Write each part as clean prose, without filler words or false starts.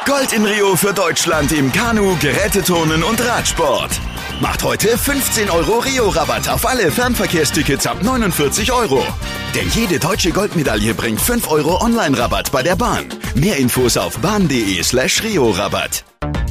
Gold in Rio für Deutschland im Kanu, Gerätturnen und Radsport. Macht heute 15 € Rio-Rabatt auf alle Fernverkehrstickets ab 49 €. Denn jede deutsche Goldmedaille bringt 5 € Online-Rabatt bei der Bahn. Mehr Infos auf bahn.de/Rio-Rabatt.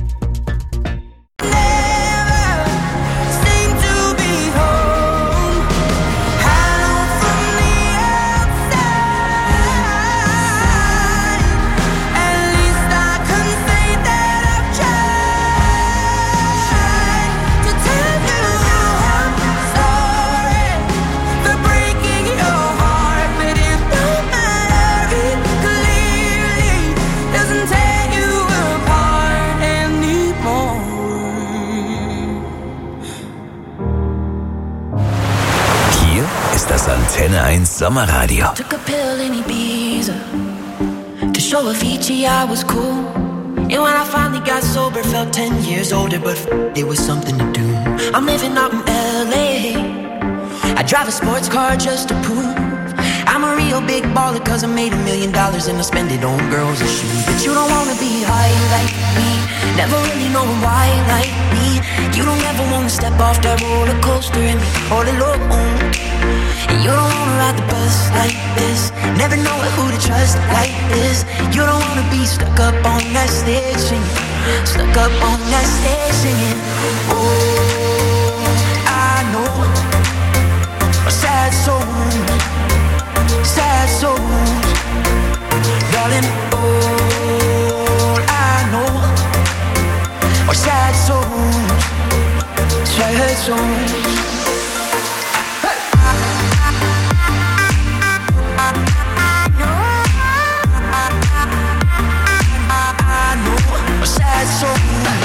Das Antenne 1 Sommerradio. Took a pill in Ibiza to show Avicii I was cool. And when I finally got sober, felt 10 years older, but it was something to do. I'm living out in LA. I drive a sports car just to prove I'm a real big baller, cause I made $1 million and I spend it on girls and shoes. But you don't wanna be high like me, never really knowing why like me. You don't ever wanna step off that roller coaster and be all alone. And you don't wanna ride the bus like this, never know who to trust like this. You don't wanna be stuck up on that stage singing, stuck up on that stage singing. Oh, I know a sad soul, sad souls, darling. All I know are sad souls, sad souls. Sad soul.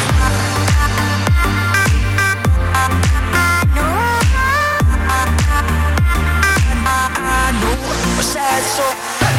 I know a sad soul.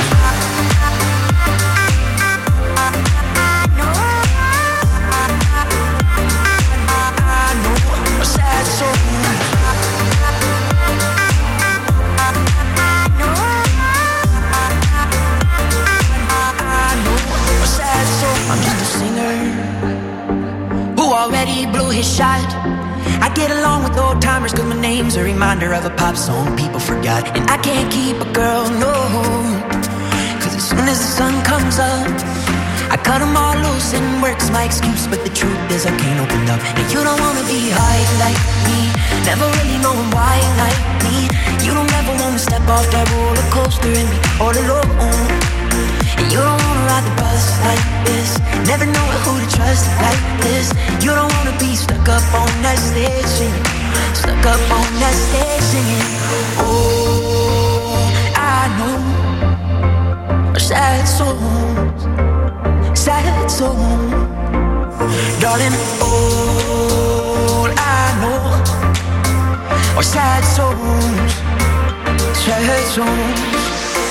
I'm just a singer who already blew his shot. I get along with old timers cause my name's a reminder of a pop song people forgot. And I can't keep a girl, no, cause as soon as the sun comes up I cut them all loose and work's my excuse. But the truth is I can't open up. And you don't wanna be high like me, never really knowing why like me. You don't ever wanna step off that roller coaster and be all alone. And you don't wanna ride the bus like this, never know who to trust like this. You don't wanna be stuck up on that stage singing, stuck up on that stage singing. Oh, I know sad souls, sad souls, darling. All I know are sad souls, sad souls.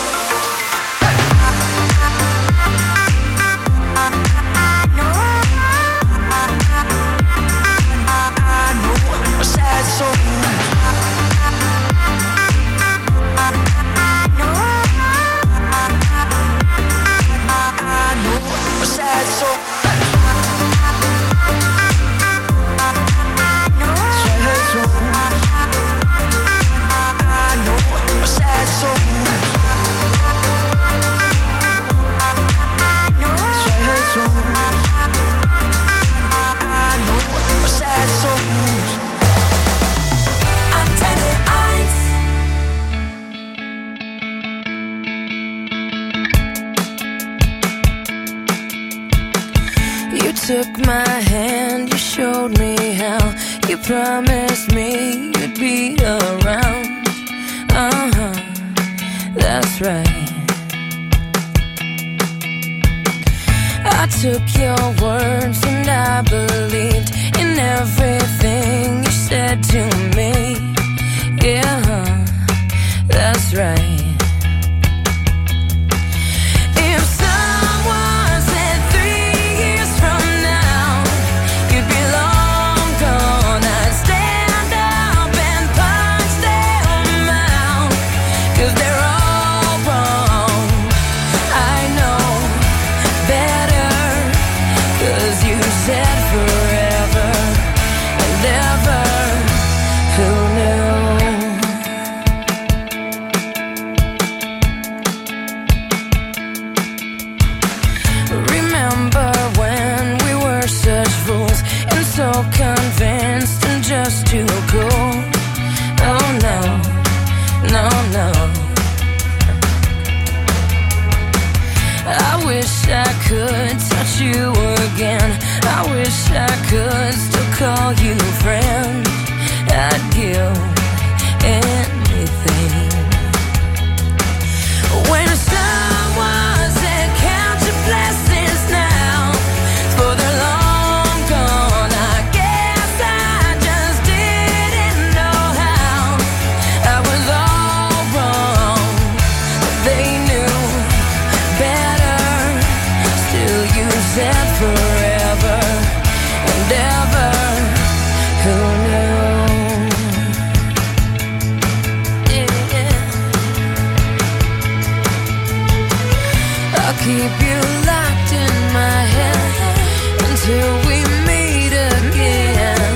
Took my hand, you showed me how. You promised me you'd be around. That's right. I took your words and I believed in everything you said to me. Yeah, that's right. I could touch you again. I wish I could still call you friend. I'd give anything. When someone said count your blessings now, for they're long gone, I guess I just didn't know how. I was all wrong, they knew better. Still you said forever and ever. Who knew? I'll keep you locked in my head until we meet again.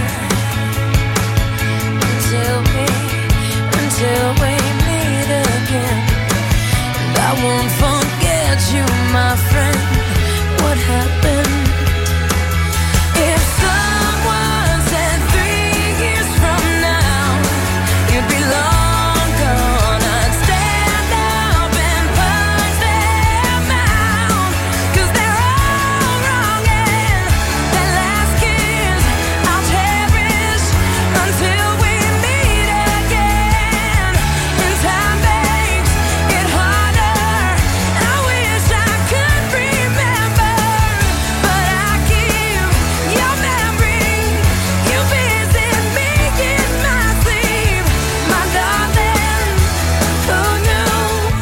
Until we meet again. And I won't forget you, my friend. What happened? If someone said 3 years from now you'd be long gone, I'd stand up and punch them out. 'Cause they're all wrong, and their last kiss I'll cherish until we meet again. And time makes it harder. I wish I could remember, but I keep your memory. You visit me in my sleep, my darling. Who knew?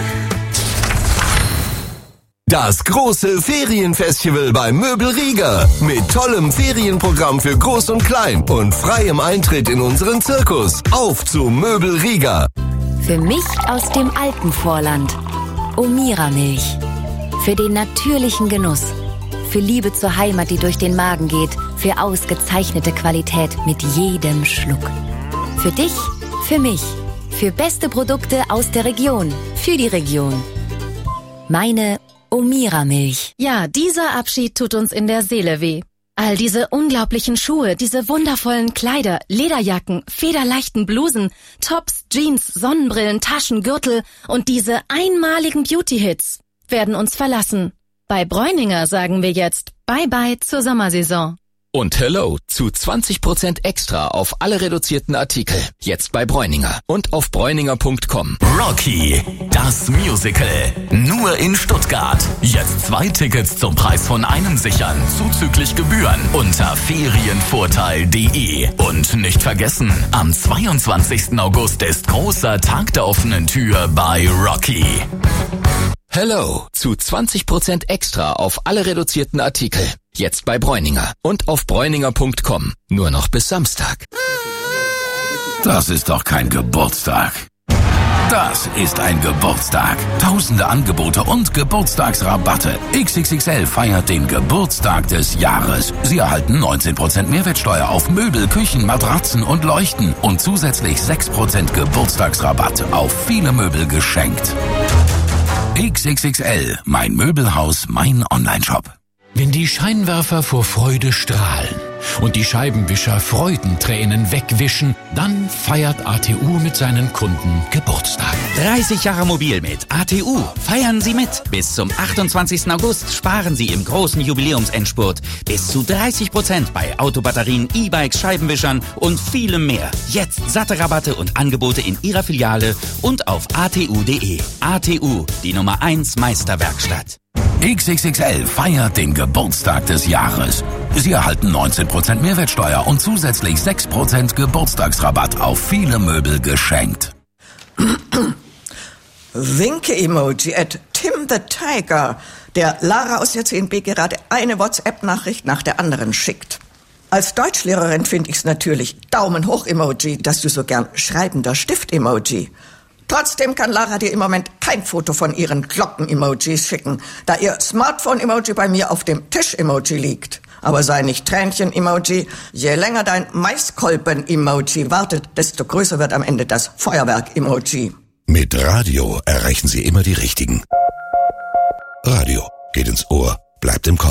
Das große Ferienfestival bei Möbel Rieger. Mit tollem Ferienprogramm für Groß und Klein und freiem Eintritt in unseren Zirkus. Auf zu Möbel Rieger. Für mich aus dem Alpenvorland. Omira Milch. Für den natürlichen Genuss. Für Liebe zur Heimat, die durch den Magen geht. Für ausgezeichnete Qualität mit jedem Schluck. Für dich, für mich. Für beste Produkte aus der Region. Für die Region. Meine Omira Milch. Ja, dieser Abschied tut uns in der Seele weh. All diese unglaublichen Schuhe, diese wundervollen Kleider, Lederjacken, federleichten Blusen, Tops, Jeans, Sonnenbrillen, Taschen, Gürtel und diese einmaligen Beauty-Hits werden uns verlassen. Bei Bräuninger sagen wir jetzt Bye-bye zur Sommersaison. Und Hello zu 20% extra auf alle reduzierten Artikel. Jetzt bei Bräuninger und auf bräuninger.com. Rocky, das Musical. Nur in Stuttgart. Jetzt 2 Tickets zum Preis von einem sichern, zuzüglich Gebühren unter ferienvorteil.de. Und nicht vergessen, am 22. August ist großer Tag der offenen Tür bei Rocky. Hello zu 20% extra auf alle reduzierten Artikel. Jetzt bei Bräuninger und auf bräuninger.com. Nur noch bis Samstag. Das ist doch kein Geburtstag. Das ist ein Geburtstag. Tausende Angebote und Geburtstagsrabatte. XXXL feiert den Geburtstag des Jahres. Sie erhalten 19% Mehrwertsteuer auf Möbel, Küchen, Matratzen und Leuchten und zusätzlich 6% Geburtstagsrabatt auf viele Möbel geschenkt. XXXL, mein Möbelhaus, mein Onlineshop. Wenn die Scheinwerfer vor Freude strahlen und die Scheibenwischer Freudentränen wegwischen, dann feiert ATU mit seinen Kunden Geburtstag. 30 Jahre mobil mit ATU. Feiern Sie mit. Bis zum 28. August sparen Sie im großen Jubiläumsendspurt bis zu 30% bei Autobatterien, E-Bikes, Scheibenwischern und vielem mehr. Jetzt satte Rabatte und Angebote in Ihrer Filiale und auf atu.de. ATU, die Nummer 1 Meisterwerkstatt. XXXL feiert den Geburtstag des Jahres. Sie erhalten 19% Mehrwertsteuer und zusätzlich 6% Geburtstagsrabatt auf viele Möbel geschenkt. Winke-Emoji at Tim the Tiger, der Lara aus der 10b gerade eine WhatsApp-Nachricht nach der anderen schickt. Als Deutschlehrerin finde ich es natürlich Daumen hoch Emoji, dass du so gern schreibender Stift-Emoji. Trotzdem kann Lara dir im Moment kein Foto von ihren Glocken-Emojis schicken, da ihr Smartphone-Emoji bei mir auf dem Tisch-Emoji liegt. Aber sei nicht Tränchen-Emoji, je länger dein Maiskolben-Emoji wartet, desto größer wird am Ende das Feuerwerk-Emoji. Mit Radio erreichen Sie immer die Richtigen. Radio geht ins Ohr, bleibt im Kopf.